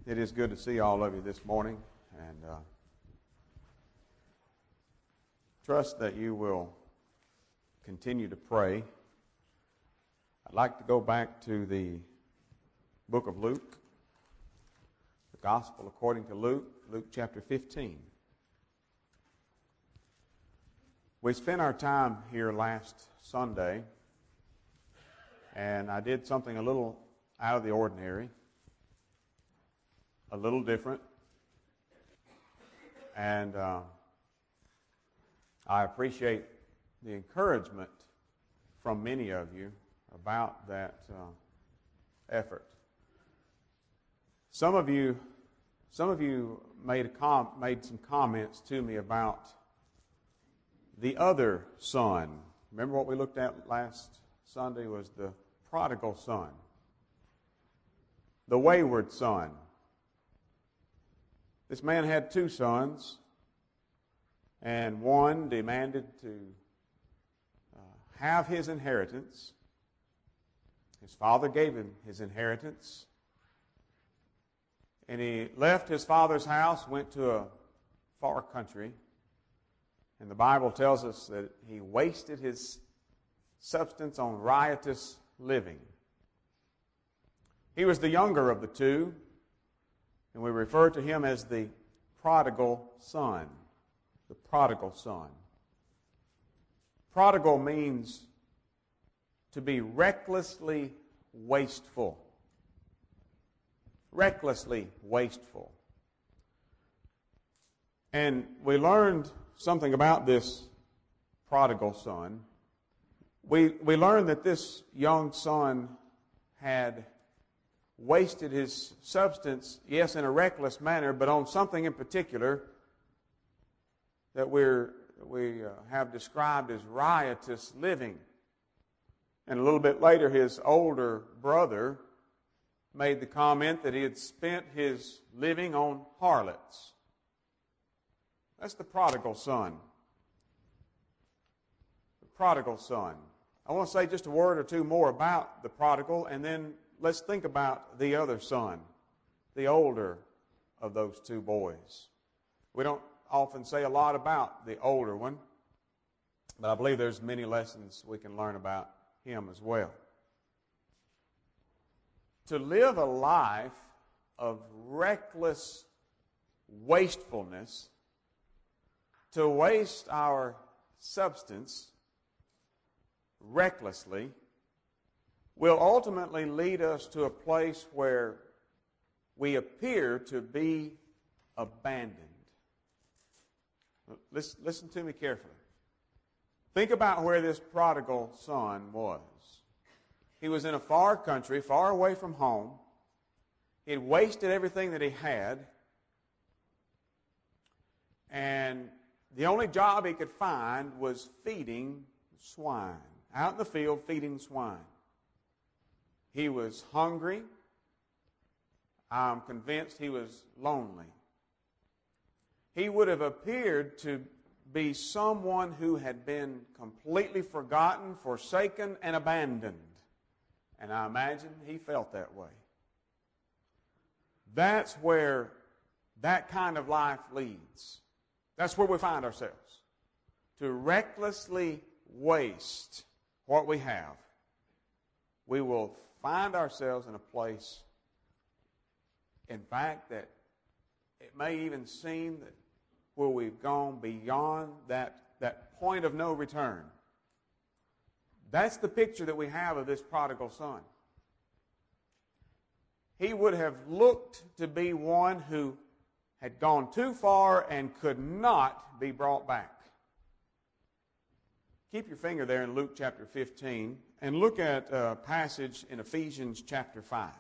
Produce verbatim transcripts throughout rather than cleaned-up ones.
It is good to see all of you this morning, and uh, trust that you will continue to pray. I'd like to go back to the book of Luke, the Gospel according to Luke, Luke chapter fifteen. We spent our time here last Sunday, and I did something a little out of the ordinary, a little different, and uh, I appreciate the encouragement from many of you about that uh, effort. Some of you, some of you made a com- made some comments to me about the other son. Remember what we looked at last Sunday was the prodigal son, the wayward son. This man had two sons, and one demanded to uh, have his inheritance. His father gave him his inheritance, and he left his father's house, went to a far country, and the Bible tells us that he wasted his substance on riotous living. He was the younger of the two, and we refer to him as the prodigal son. The prodigal son. Prodigal means to be recklessly wasteful. Recklessly wasteful. And we learned something about this prodigal son. We, we learned that this young son had wasted his substance, yes, in a reckless manner, but on something in particular that we're, we uh, have described as riotous living. And a little bit later, his older brother made the comment that he had spent his living on harlots. That's the prodigal son. The prodigal son. I want to say just a word or two more about the prodigal, and then let's think about the other son, the older of those two boys. We don't often say a lot about the older one, but I believe there's many lessons we can learn about him as well. To live a life of reckless wastefulness, to waste our substance recklessly, will ultimately lead us to a place where we appear to be abandoned. Listen, listen to me carefully. Think about where this prodigal son was. He was in a far country, far away from home. He had wasted everything that he had. And the only job he could find was feeding swine. Out in the field, feeding swine. He was hungry. I'm convinced he was lonely. He would have appeared to be someone who had been completely forgotten, forsaken, and abandoned. And I imagine he felt that way. That's where that kind of life leads. That's where we find ourselves. To recklessly waste what we have, we will find ourselves in a place, in fact, that it may even seem that where we've gone beyond that, that point of no return. That's the picture that we have of this prodigal son. He would have looked to be one who had gone too far and could not be brought back. Keep your finger there in Luke chapter fifteen and look at a passage in Ephesians chapter five.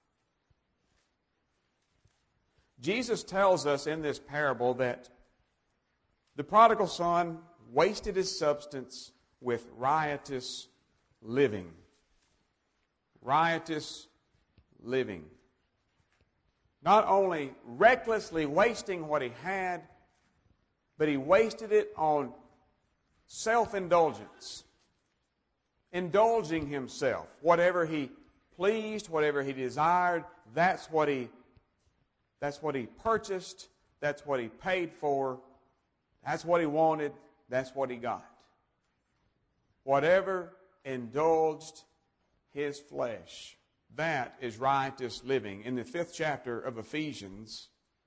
Jesus tells us in this parable that the prodigal son wasted his substance with riotous living. Riotous living. Not only recklessly wasting what he had, but he wasted it on self-indulgence. Indulging himself. Whatever he pleased, whatever he desired, that's what he That's what he purchased. That's what he paid for. That's what he wanted. That's what he got. Whatever indulged his flesh, that is righteous living. In the fifth chapter of Ephesians,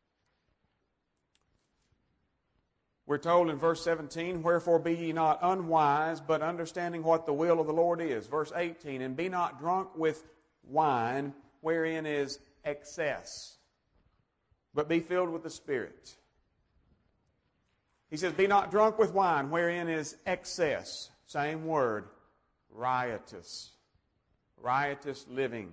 we're told in verse seventeen, wherefore be ye not unwise, but understanding what the will of the Lord is. Verse eighteen, and be not drunk with wine, wherein is excess, but be filled with the Spirit. He says, be not drunk with wine, wherein is excess. Same word, riotous. Riotous living.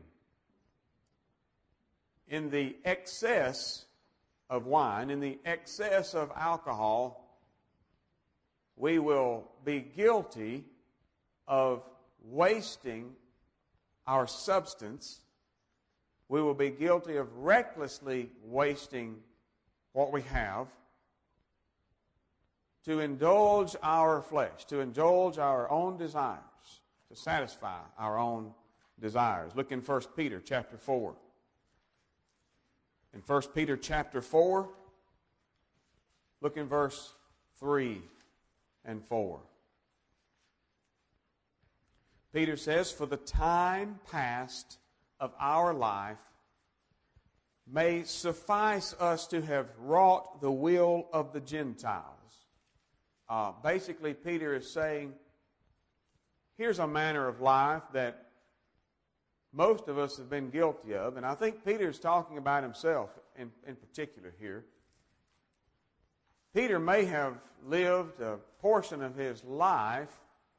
In the excess of wine, in the excess of alcohol, we will be guilty of wasting our substance. We will be guilty of recklessly wasting what we have to indulge our flesh, to indulge our own desires, to satisfy our own desires. Look in First Peter chapter four. In First Peter chapter four, look in verse three and four. Peter says, for the time past of our life may suffice us to have wrought the will of the Gentiles. Uh, basically, Peter is saying, here's a manner of life that most of us have been guilty of, and I think Peter is talking about himself in, in particular here. Peter may have lived a portion of his life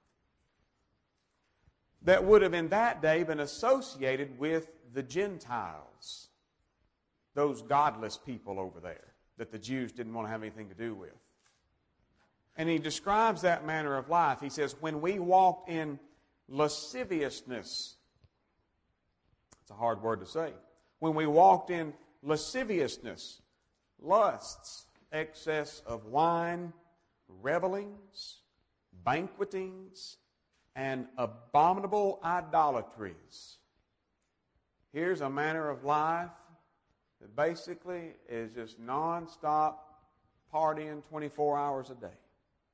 that would have in that day been associated with the Gentiles, those godless people over there that the Jews didn't want to have anything to do with. And he describes that manner of life. He says, when we walked in lasciviousness, it's a hard word to say. When we walked in lasciviousness, lusts, excess of wine, revelings, banquetings, and abominable idolatries. Here's a manner of life that basically is just non-stop partying twenty-four hours a day.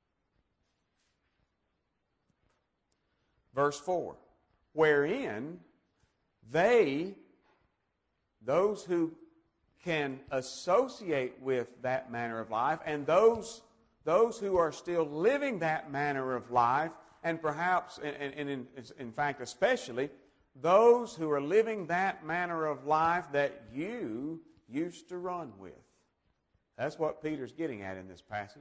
Verse four, wherein they, those who can associate with that manner of life, and those, those who are still living that manner of life, and perhaps, and, and in, in fact especially, those who are living that manner of life that you used to run with. That's what Peter's getting at in this passage.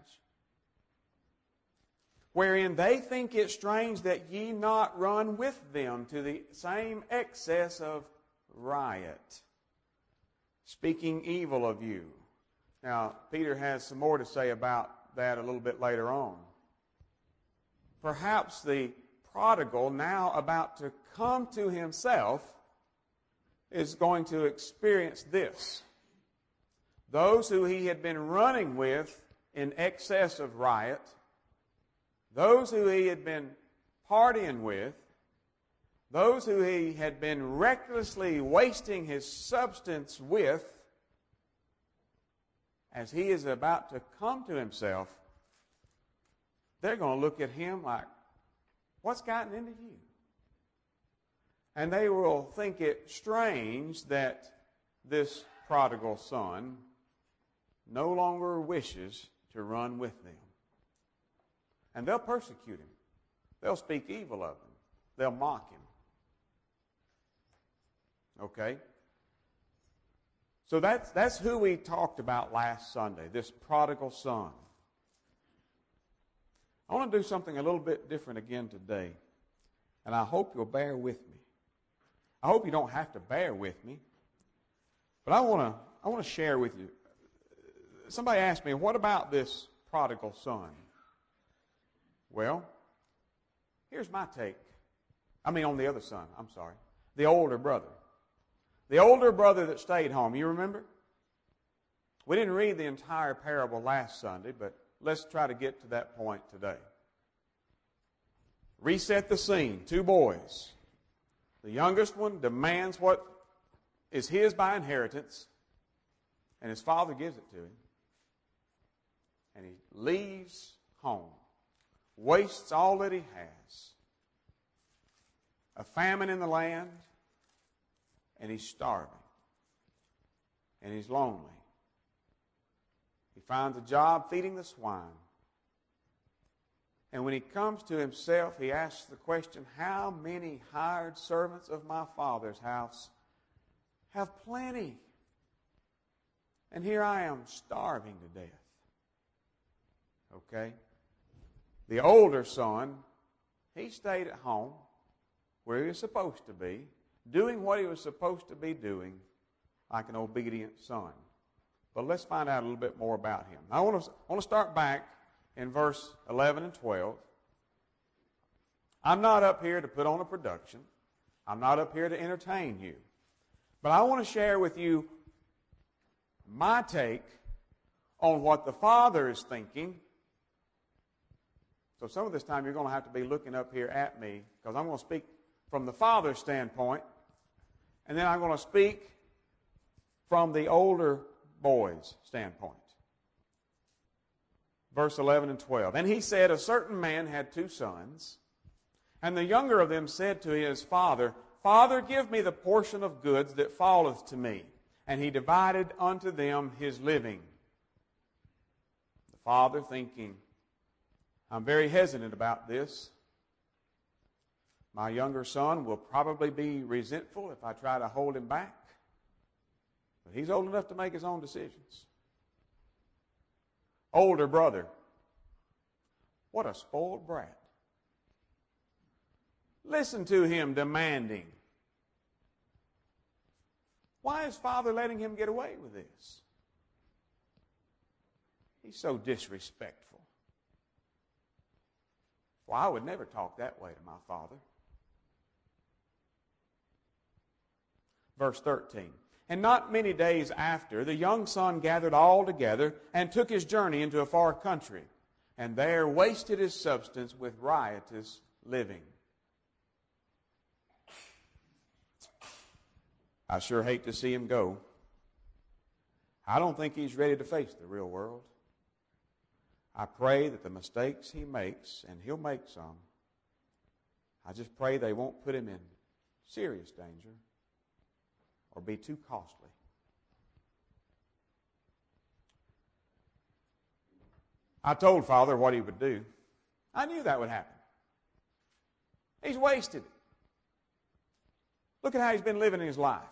Wherein they think it strange that ye not run with them to the same excess of riot, speaking evil of you. Now, Peter has some more to say about that a little bit later on. Perhaps the prodigal, now about to come to himself, is going to experience this. Those who he had been running with in excess of riot, those who he had been partying with, those who he had been recklessly wasting his substance with, as he is about to come to himself, they're going to look at him like, what's gotten into you? And they will think it strange that this prodigal son no longer wishes to run with them. And they'll persecute him. They'll speak evil of him. They'll mock him. Okay? So that's, that's who we talked about last Sunday, this prodigal son. I want to do something a little bit different again today, and I hope you'll bear with me. I hope you don't have to bear with me, but I want to I want to share with you. Somebody asked me, what about this prodigal son? Well, here's my take. I mean, on the other son, I'm sorry. The older brother. The older brother that stayed home. You remember? We didn't read the entire parable last Sunday, but let's try to get to that point today. Reset the scene. Two boys. The youngest one demands what is his by inheritance. And his father gives it to him. And he leaves home, wastes all that he has. A famine in the land, and he's starving. And he's lonely. He finds a job feeding the swine. And when he comes to himself, he asks the question, how many hired servants of my father's house have plenty? And here I am starving to death. Okay? The older son, he stayed at home where he was supposed to be, doing what he was supposed to be doing like an obedient son. But let's find out a little bit more about him. I want to, I want to start back in verse eleven and twelve. I'm not up here to put on a production. I'm not up here to entertain you. But I want to share with you my take on what the Father is thinking. So some of this time you're going to have to be looking up here at me because I'm going to speak from the Father's standpoint, and then I'm going to speak from the older boy's standpoint. Verse eleven and twelve. And he said, a certain man had two sons, and the younger of them said to his father, Father, give me the portion of goods that falleth to me. And he divided unto them his living. The father thinking, I'm very hesitant about this. My younger son will probably be resentful if I try to hold him back. But he's old enough to make his own decisions. Older brother, what a spoiled brat. Listen to him demanding. Why is father letting him get away with this? He's so disrespectful. Well, I would never talk that way to my father. Verse thirteen. And not many days after, the young son gathered all together and took his journey into a far country, and there wasted his substance with riotous living. I sure hate to see him go. I don't think he's ready to face the real world. I pray that the mistakes he makes, and he'll make some, I just pray they won't put him in serious danger or be too costly. I told Father what he would do. I knew that would happen. He's wasted it. Look at how he's been living his life.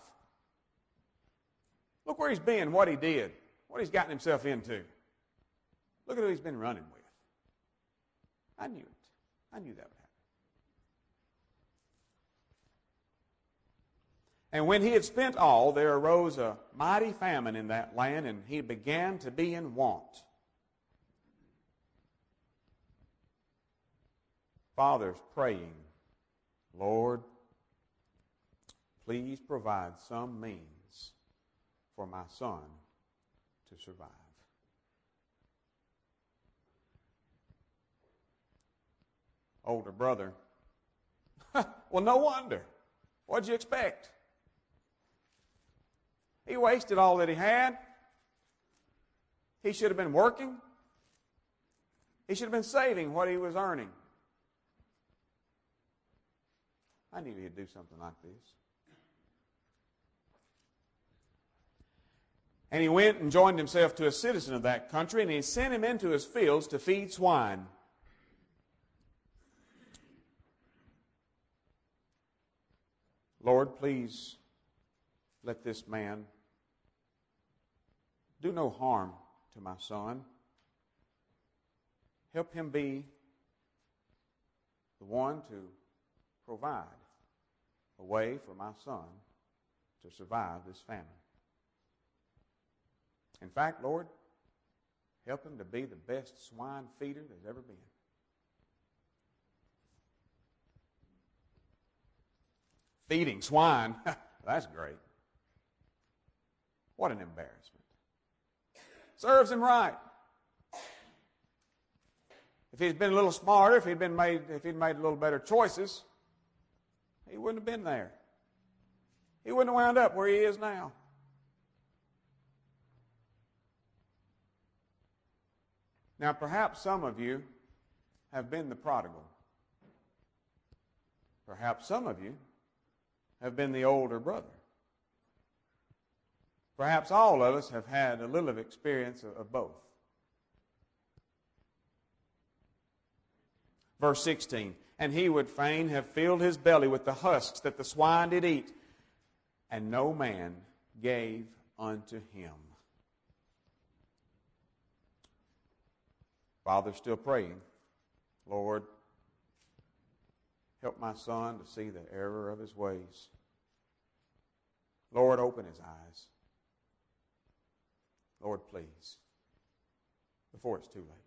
Look where he's been, what he did, what he's gotten himself into. Look at who he's been running with. I knew it. I knew that would happen. And when he had spent all, there arose a mighty famine in that land, and he began to be in want. Father's praying, Lord, please provide some means for my son to survive. Older brother, well, no wonder. What'd you expect? He wasted all that he had. He should have been working. He should have been saving what he was earning. I knew he'd do something like this. And he went and joined himself to a citizen of that country, and he sent him into his fields to feed swine. Lord, please let this man do no harm to my son. Help him be the one to provide a way for my son to survive this famine. In fact, Lord, help him to be the best swine feeder there's ever been. Feeding swine, that's great. What an embarrassment. Serves him right. If he'd been a little smarter, if he'd been made, if he'd made a little better choices, he wouldn't have been there. He wouldn't have wound up where he is now. Now, perhaps some of you have been the prodigal. Perhaps some of you have been the older brother. Perhaps all of us have had a little of experience of, of both. Verse sixteen, and he would fain have filled his belly with the husks that the swine did eat, and no man gave unto him. Father's still praying, Lord, help my son to see the error of his ways. Lord, open his eyes. Lord, please, before it's too late.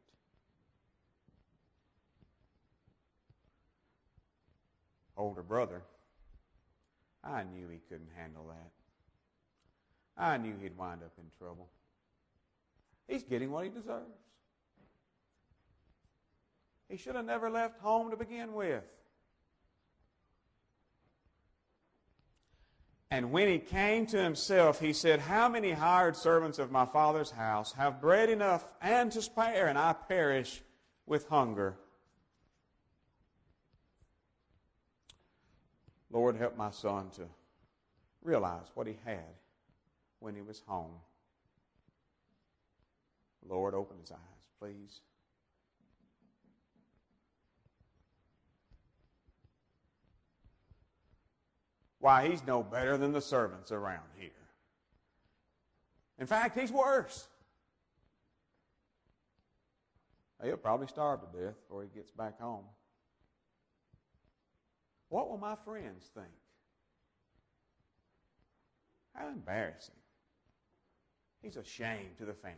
Older brother, I knew he couldn't handle that. I knew he'd wind up in trouble. He's getting what he deserves. He should have never left home to begin with. And when he came to himself, he said, how many hired servants of my father's house have bread enough and to spare, and I perish with hunger? Lord, help my son to realize what he had when he was home. Lord, open his eyes, please. Why, he's no better than the servants around here. In fact, he's worse. He'll probably starve to death before he gets back home. What will my friends think? How embarrassing. He's a shame to the family.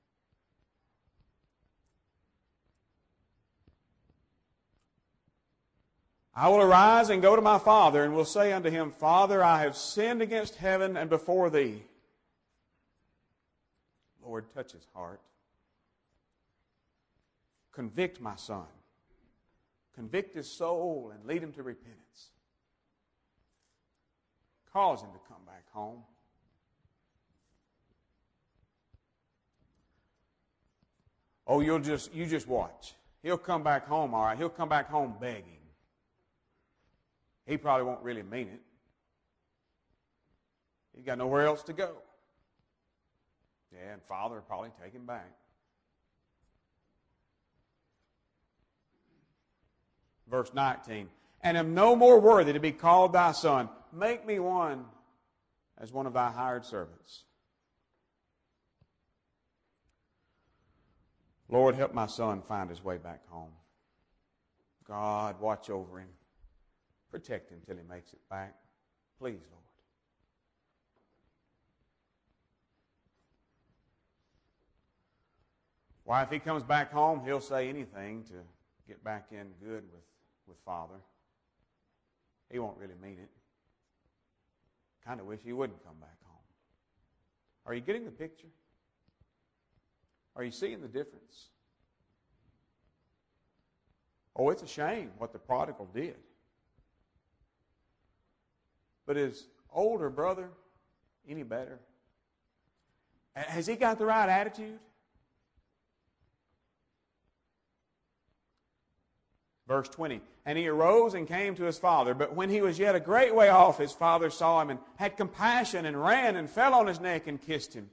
I will arise and go to my father, and will say unto him, Father, I have sinned against heaven and before thee. Lord, touch his heart. Convict my son. Convict his soul and lead him to repentance. Cause him to come back home. Oh, you'll just you just watch. He'll come back home, all right. He'll come back home begging. He probably won't really mean it. He's got nowhere else to go. Yeah, and Father will probably take him back. Verse nineteen, and am no more worthy to be called thy son. Make me one as one of thy hired servants. Lord, help my son find his way back home. God, watch over him. Protect him till he makes it back. Please, Lord. Why, if he comes back home, he'll say anything to get back in good with, with Father. He won't really mean it. Kind of wish he wouldn't come back home. Are you getting the picture? Are you seeing the difference? Oh, it's a shame what the prodigal did. But his older brother, any better? Has he got the right attitude? Verse twenty, and he arose and came to his father, but when he was yet a great way off, his father saw him and had compassion and ran and fell on his neck and kissed him.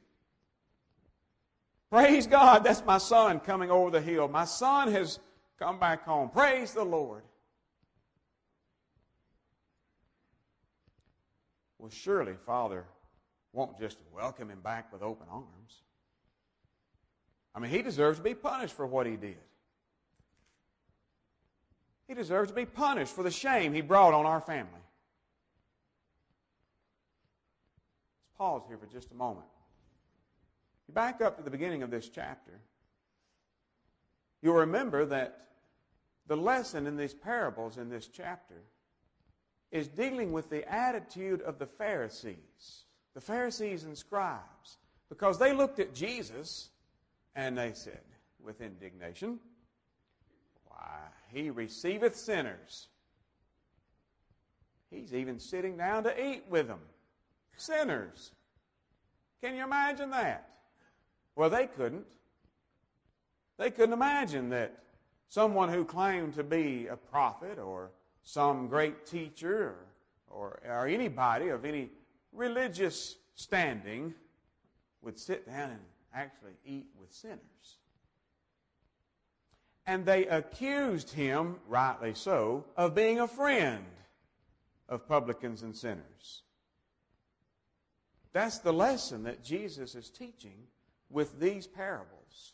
Praise God, that's my son coming over the hill. My son has come back home. Praise the Lord. Well, surely Father won't just welcome him back with open arms. I mean, he deserves to be punished for what he did. He deserves to be punished for the shame he brought on our family. Let's pause here for just a moment. You back up to the beginning of this chapter, you'll remember that the lesson in these parables in this chapter is dealing with the attitude of the Pharisees, the Pharisees and scribes, because they looked at Jesus and they said with indignation, why, he receiveth sinners. He's even sitting down to eat with them. Sinners. Can you imagine that? Well, they couldn't. They couldn't imagine that someone who claimed to be a prophet or some great teacher or, or, or anybody of any religious standing would sit down and actually eat with sinners. And they accused him, rightly so, of being a friend of publicans and sinners. That's the lesson that Jesus is teaching with these parables.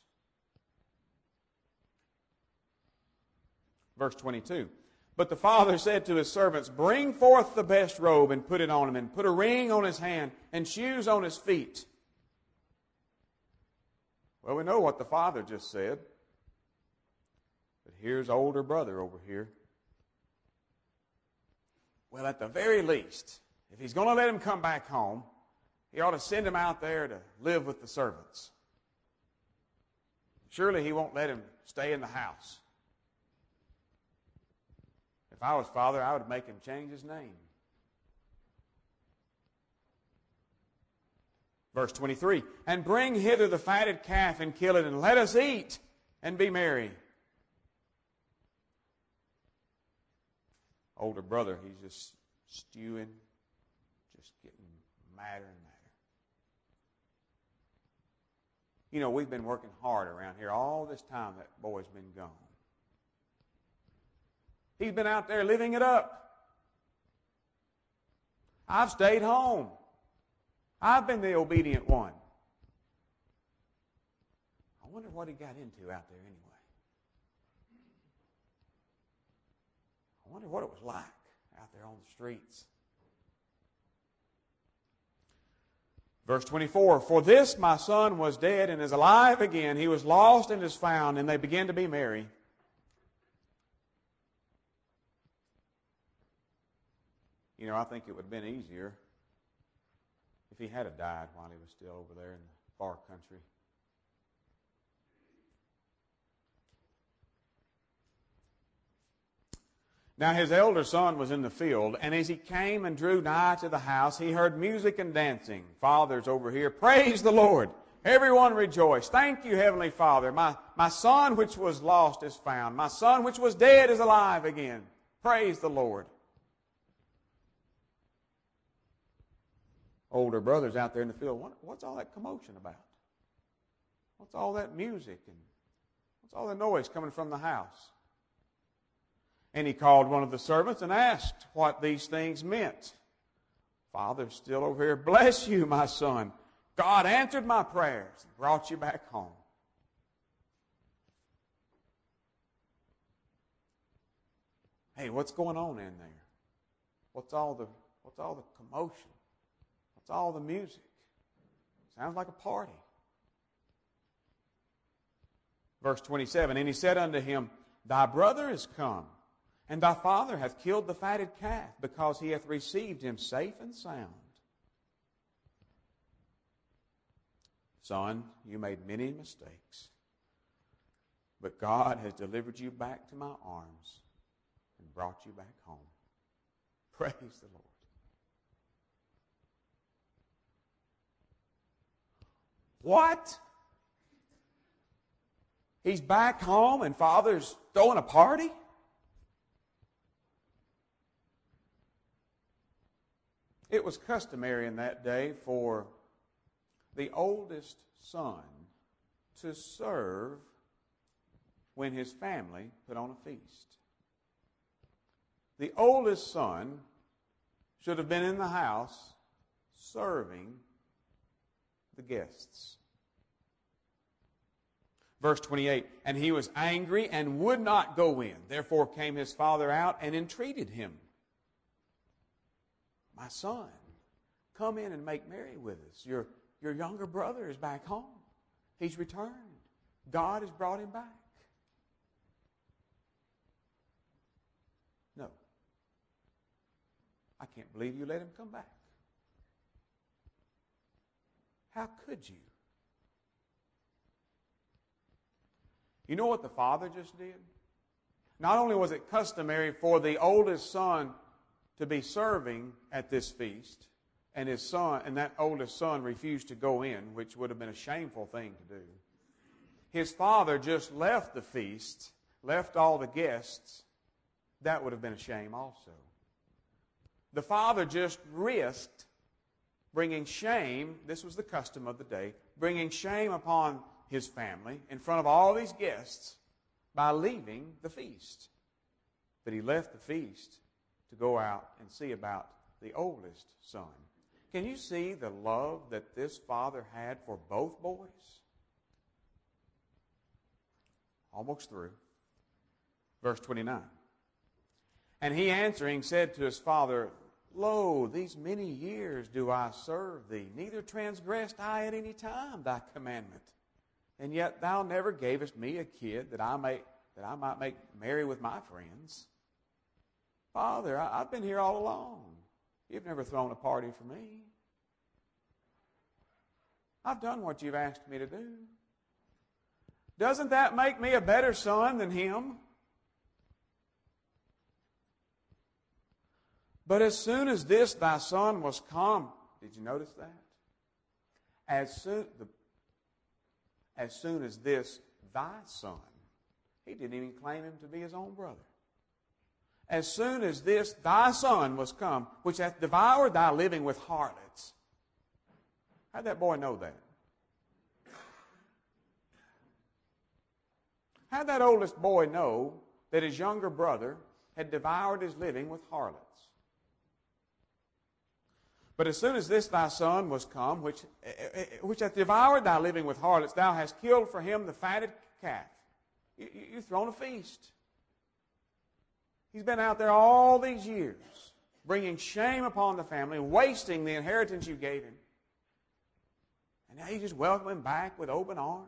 Verse twenty-two. But the father said to his servants, bring forth the best robe and put it on him, and put a ring on his hand and shoes on his feet. Well, we know what the father just said. But here's older brother over here. Well, at the very least, if he's going to let him come back home, he ought to send him out there to live with the servants. Surely he won't let him stay in the house. If I was father, I would make him change his name. Verse twenty-three, and bring hither the fatted calf and kill it, and let us eat and be merry. Older brother, he's just stewing, just getting madder and madder. You know, we've been working hard around here all this time that boy's been gone. He's been out there living it up. I've stayed home. I've been the obedient one. I wonder what he got into out there anyway. I wonder what it was like out there on the streets. Verse twenty-four, for this my son was dead and is alive again. He was lost and is found, and they began to be merry. You know, I think it would have been easier if he had died while he was still over there in the far country. Now his elder son was in the field, and as he came and drew nigh to the house, he heard music and dancing. Fathers over here, praise the Lord. Everyone rejoice. Thank you, Heavenly Father. My, my son which was lost is found. My son which was dead is alive again. Praise the Lord. Older brothers out there in the field, what, what's all that commotion about? What's all that music and what's all that noise coming from the house? And he called one of the servants and asked what these things meant. Father's still over here. Bless you, my son. God answered my prayers and brought you back home. Hey, what's going on in there? What's all the what's all the commotion? What's all the music? Sounds like a party. Verse twenty-seven, and he said unto him, thy brother is come, and thy father hath killed the fatted calf, because he hath received him safe and sound. Son, you made many mistakes, but God has delivered you back to my arms and brought you back home. Praise the Lord. What? He's back home and Father's throwing a party? It was customary in that day for the oldest son to serve when his family put on a feast. The oldest son should have been in the house serving the guests. Verse twenty-eight, and he was angry and would not go in. Therefore came his father out and entreated him. My son, come in and make merry with us. Your, your younger brother is back home. He's returned. God has brought him back. No. I can't believe you let him come back. How could you? You know what the father just did? Not only was it customary for the oldest son to be serving at this feast, and his son and that oldest son refused to go in, which would have been a shameful thing to do. his father just left the feast, left all the guests, that would have been a shame also. The father just risked bringing shame, this was the custom of the day, bringing shame upon his family in front of all these guests by leaving the feast. But he left the feast to go out and see about the oldest son. Can you see the love that this father had for both boys? Almost through. Verse twenty-nine. And he answering said to his father, Lo, these many years do I serve thee, neither transgressed I at any time thy commandment. And yet thou never gavest me a kid that I may that I might make merry with my friends. Father, I, I've been here all along. You've never thrown a party for me. I've done what you've asked me to do. Doesn't that make me a better son than him? But as soon as this thy son was come, did you notice that? As soon, the, as soon as this thy son, he didn't even claim him to be his own brother. As soon as this thy son was come, which hath devoured thy living with harlots. How'd that boy know that? How'd that oldest boy know that his younger brother had devoured his living with harlots? But as soon as this thy son was come, which, which hath devoured thy living with harlots, thou hast killed for him the fatted calf. You, you, you've thrown a feast. He's been out there all these years, bringing shame upon the family, wasting the inheritance you gave him. And now you just welcome him back with open arms.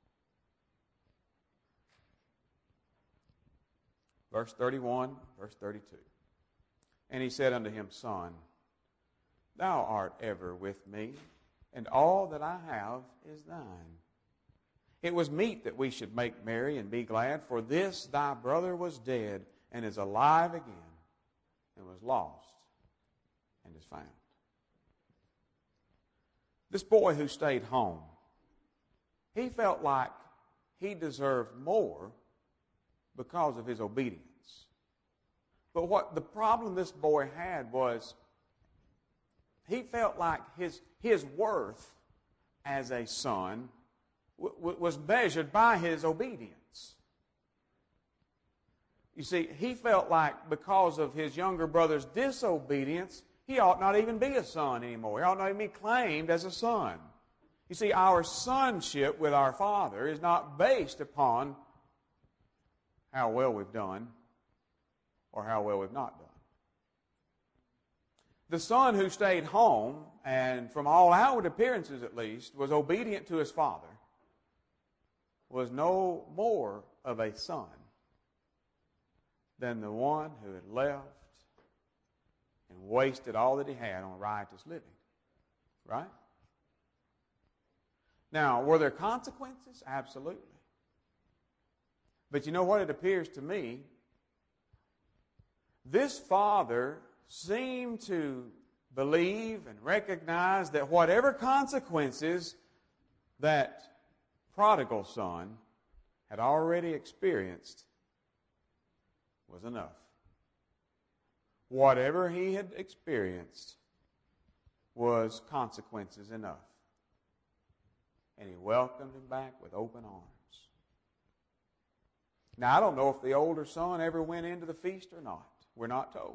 Verse thirty-one, verse thirty-two. And he said unto him, Son, thou art ever with me, and all that I have is thine. It was meet that we should make merry and be glad, for this thy brother was dead, and is alive again, and was lost, and is found. This boy who stayed home, he felt like he deserved more because of his obedience. But what the problem this boy had was he felt like his, his worth as a son w- w- was measured by his obedience. You see, he felt like because of his younger brother's disobedience, he ought not even be a son anymore. He ought not even be claimed as a son. You see, our sonship with our Father is not based upon how well we've done or how well we've not done. The son who stayed home, and from all outward appearances at least, was obedient to his father, was no more of a son than the one who had left and wasted all that he had on riotous living. Right? Now, were there consequences? Absolutely. But you know what it appears to me? This father seemed to believe and recognize that whatever consequences that prodigal son had already experienced was enough. Whatever he had experienced was consequences enough. And he welcomed him back with open arms. Now, I don't know if the older son ever went into the feast or not. We're not told.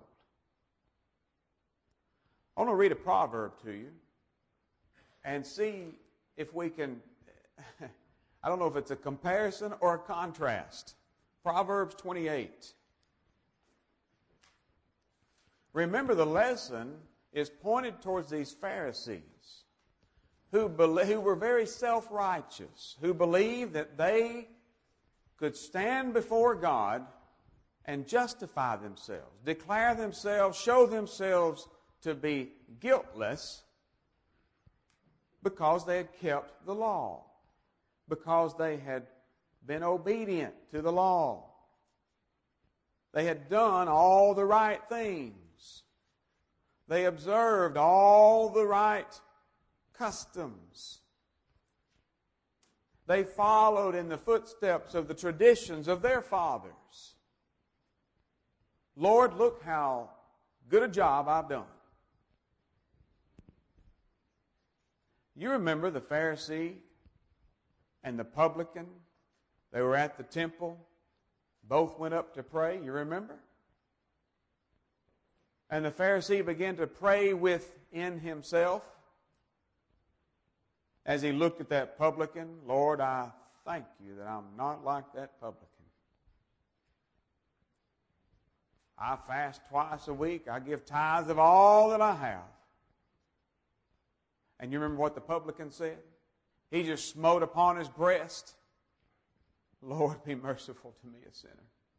I want to read a proverb to you and see if we can, I don't know if it's a comparison or a contrast. Proverbs twenty-eight. Remember, the lesson is pointed towards these Pharisees who, be, who were very self-righteous, who believed that they could stand before God and justify themselves, declare themselves, show themselves to be guiltless because they had kept the law, because they had been obedient to the law. They had done all the right things. They observed all the right customs. They followed in the footsteps of the traditions of their fathers. Lord, look how good a job I've done. You remember the Pharisee and the publican? They were at the temple. Both went up to pray. You remember? And the Pharisee began to pray within himself as he looked at that publican. Lord, I thank you that I'm not like that publican. I fast twice a week. I give tithes of all that I have. And you remember what the publican said? He just smote upon his breast. Lord, be merciful to me, a sinner.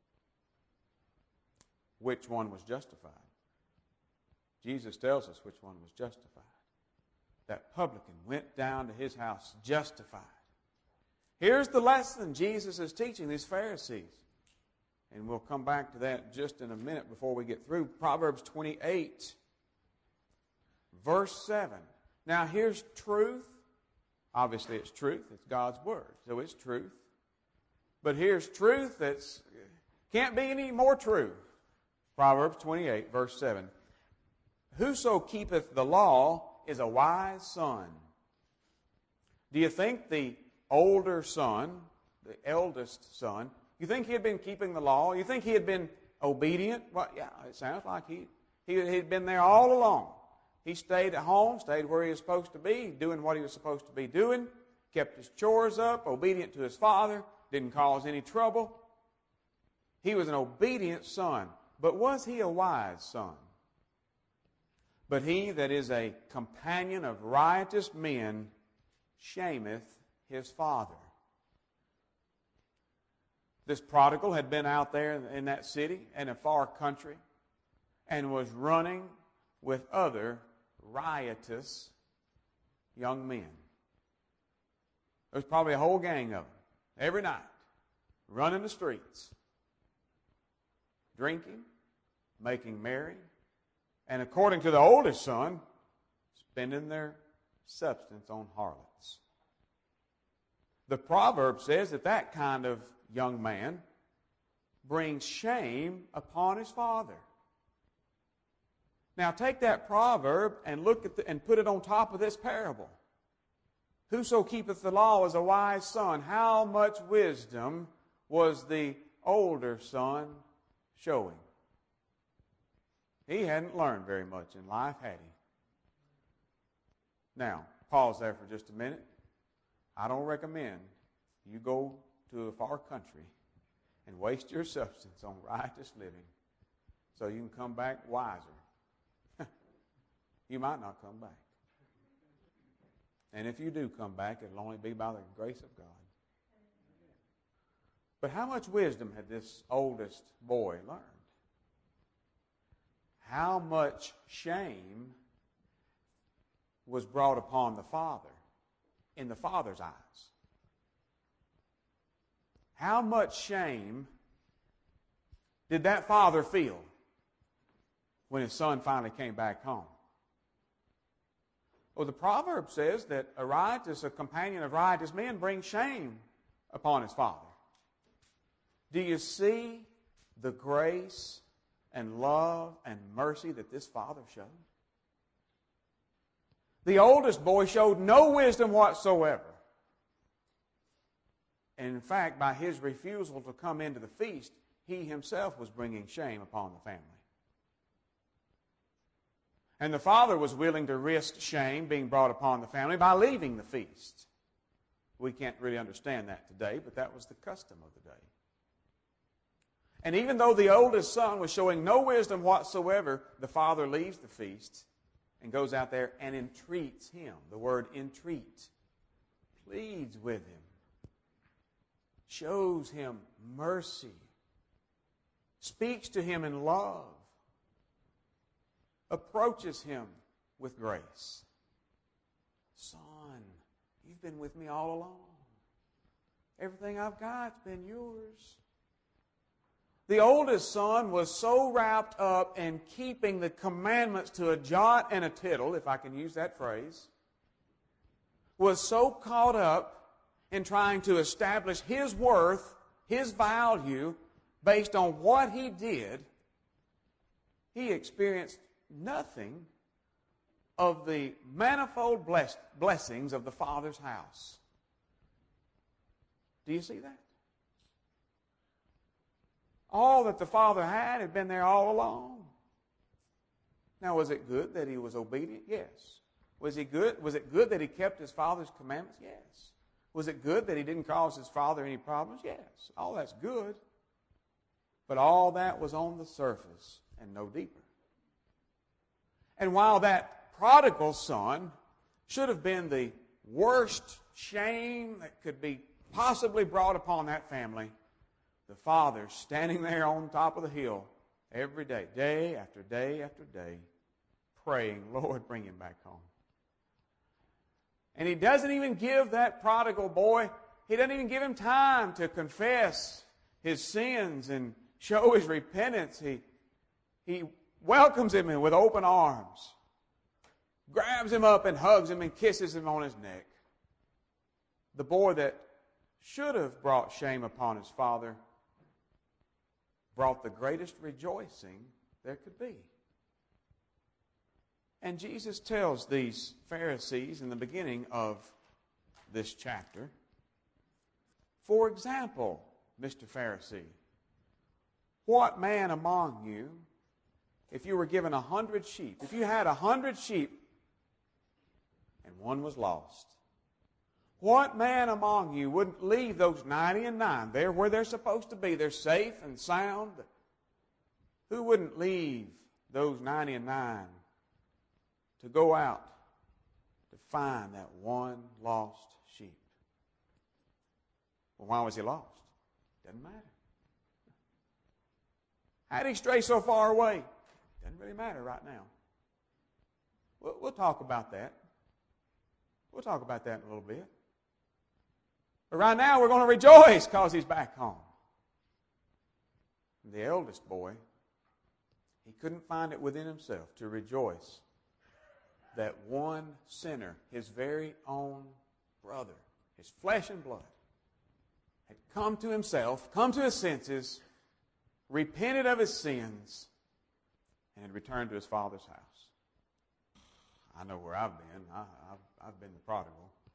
Which one was justified? Jesus tells us which one was justified. That publican went down to his house justified. Here's the lesson Jesus is teaching these Pharisees. And we'll come back to that just in a minute before we get through. Proverbs twenty-eight, verse seven. Now here's truth. Obviously it's truth. It's God's Word. So it's truth. But here's truth that's can't be any more true. Proverbs twenty-eight, verse seven. Whoso keepeth the law is a wise son. Do you think the older son, the eldest son, you think he had been keeping the law? You think he had been obedient? Well, yeah, it sounds like he, he had been there all along. He stayed at home, stayed where he was supposed to be, doing what he was supposed to be doing, kept his chores up, obedient to his father, didn't cause any trouble. He was an obedient son. But was he a wise son? But he that is a companion of riotous men shameth his father. This prodigal had been out there in that city, in a far country, and was running with other riotous young men. There was probably a whole gang of them, every night, running the streets, drinking, making merry, and according to the oldest son, spending their substance on harlots. The proverb says that that kind of young man brings shame upon his father. Now take that proverb and look at the, and put it on top of this parable. Whoso keepeth the law is a wise son. How much wisdom was the older son showing? He hadn't learned very much in life, had he? Now, pause there for just a minute. I don't recommend you go to a far country and waste your substance on riotous living so you can come back wiser. You might not come back. And if you do come back, it'll only be by the grace of God. But how much wisdom had this oldest boy learned? How much shame was brought upon the father in the father's eyes? How much shame did that father feel when his son finally came back home? Well, the proverb says that a riotous, a companion of riotous men brings shame upon his father. Do you see the grace and love and mercy that this father showed? The oldest boy showed no wisdom whatsoever. And in fact, by his refusal to come into the feast, he himself was bringing shame upon the family. And the father was willing to risk shame being brought upon the family by leaving the feast. We can't really understand that today, but that was the custom of the day. And even though the oldest son was showing no wisdom whatsoever, the father leaves the feast and goes out there and entreats him. The word entreat. Pleads with him. Shows him mercy. Speaks to him in love. Approaches him with grace. Son, you've been with me all along. Everything I've got's been yours. The oldest son was so wrapped up in keeping the commandments to a jot and a tittle, if I can use that phrase, was so caught up in trying to establish his worth, his value, based on what he did, he experienced nothing of the manifold bless- blessings of the Father's house. Do you see that? All that the Father had had been there all along. Now, was it good that he was obedient? Yes. Was he good? Was it good that he kept his Father's commandments? Yes. Was it good that he didn't cause his Father any problems? Yes. All that's good. But all that was on the surface and no deeper. And while that prodigal son should have been the worst shame that could be possibly brought upon that family, the father standing there on top of the hill every day, day after day after day, praying, Lord, bring him back home. And he doesn't even give that prodigal boy, he doesn't even give him time to confess his sins and show his repentance. He, he welcomes him in with open arms, grabs him up and hugs him and kisses him on his neck. The boy that should have brought shame upon his father brought the greatest rejoicing there could be. And Jesus tells these Pharisees in the beginning of this chapter, for example, Mister Pharisee, what man among you, if you were given a hundred sheep, if you had a hundred sheep and one was lost, what man among you wouldn't leave those ninety and nine there where they're supposed to be? They're safe and sound. Who wouldn't leave those ninety and nine to go out to find that one lost sheep? Well, why was he lost? Doesn't matter. How did he stray so far away? Doesn't really matter right now. We'll, we'll talk about that. We'll talk about that in a little bit. But right now we're going to rejoice because he's back home. And the eldest boy, he couldn't find it within himself to rejoice that one sinner, his very own brother, his flesh and blood, had come to himself, come to his senses, repented of his sins, and had returned to his father's house. I know where I've been. I, I've, I've been the prodigal.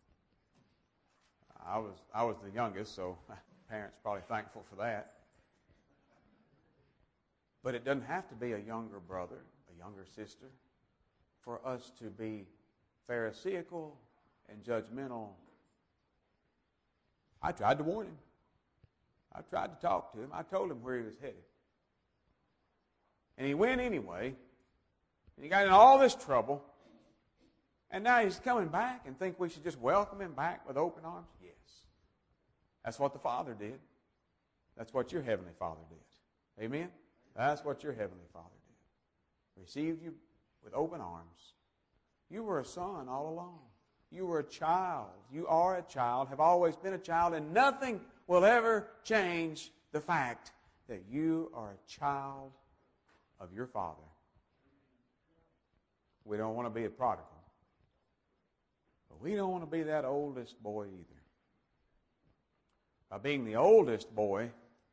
I was I was the youngest, so parents probably thankful for that. But it doesn't have to be a younger brother, a younger sister, for us to be pharisaical and judgmental. I tried to warn him. I tried to talk to him. I told him where he was headed. And he went anyway. And he got in all this trouble. And now he's coming back and think we should just welcome him back with open arms? Yes. That's what the Father did. That's what your Heavenly Father did. Amen? That's what your Heavenly Father did. Received you with open arms. You were a son all along. You were a child. You are a child, have always been a child, and nothing will ever change the fact that you are a child of your Father. We don't want to be a prodigal. But we don't want to be that oldest boy either. By being the oldest boy,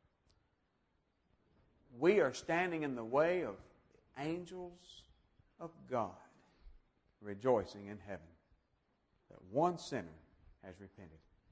we are standing in the way of the angels of God rejoicing in heaven that one sinner has repented.